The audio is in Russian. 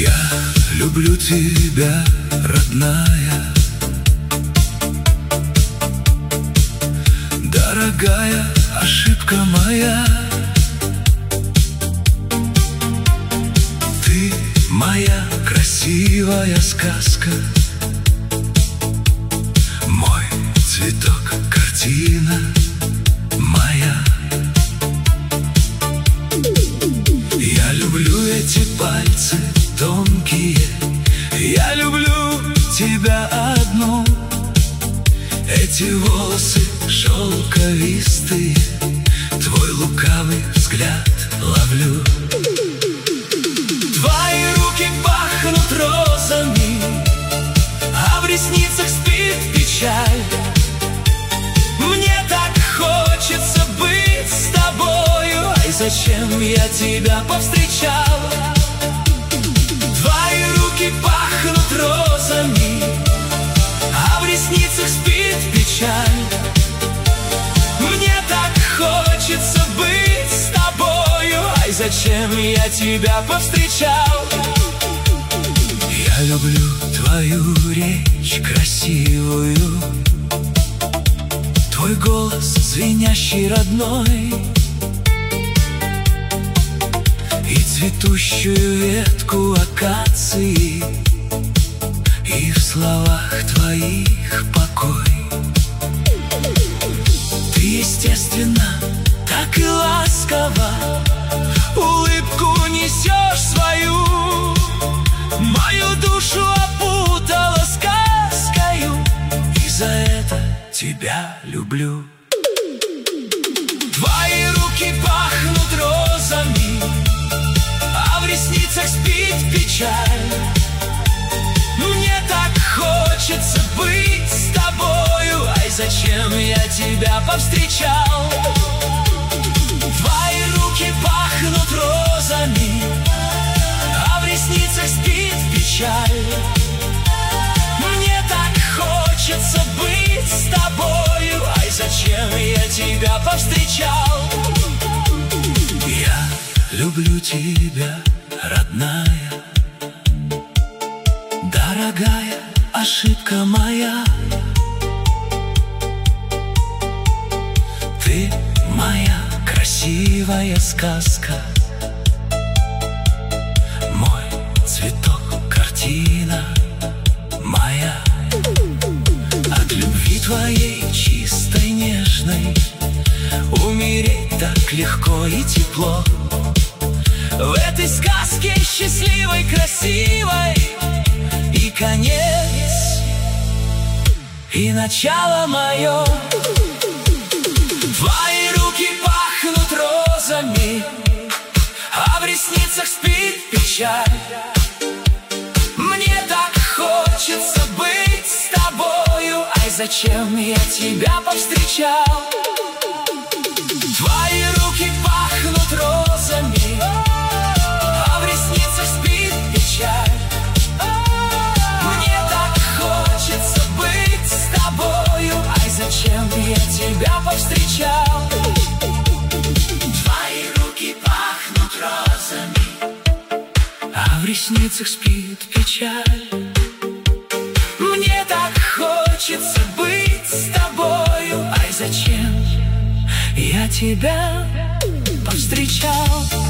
Я люблю тебя, родная, дорогая, ошибка моя. Ты моя красивая сказка, мой цветок, картина моя. Я люблю эти пальцы тонкие, я люблю тебя одну. Эти волосы шелковистые, твой лукавый взгляд ловлю. Твои руки пахнут розами, а в ресницах спит печаль. Мне так хочется быть с тобою, ай, зачем я тебя повстречал? Твои руки пахнут розами, а в ресницах спит печаль. Мне так хочется быть с тобою, ай, зачем я тебя повстречал? Я люблю твою речь красивую, твой голос звенящий родной, и цветущую ветку акации, и в словах твоих покой. Ты естественно, так и ласково улыбку несешь свою, мою душу опутала сказкою, и за это тебя люблю. Твои руки пахнут розами, а в ресницах спит печаль. Мне так хочется быть с тобою, ай, зачем я тебя повстречал? Твои руки пахнут розами, а в ресницах спит печаль. Мне так хочется быть с тобою, ай, зачем я тебя повстречал? Я люблю тебя, родная, дорогая, ошибка моя. Ты моя красивая сказка, мой цветок, картина моя. От любви твоей чистой, нежной умереть так легко и тепло. В этой сказке счастливой, красивой и конец, и начало мое. Твои руки пахнут розами, а в ресницах спит печаль. Мне так хочется быть с тобою, ай, зачем я тебя повстречал? Твои руки пахнут розами, а в ресницах спит печаль. Мне так хочется быть с тобою, ай, зачем я тебя повстречал? Твои руки пахнут розами, а в ресницах спит печаль. Мне так хочется быть с тобою, ай, зачем я тебя повстречал?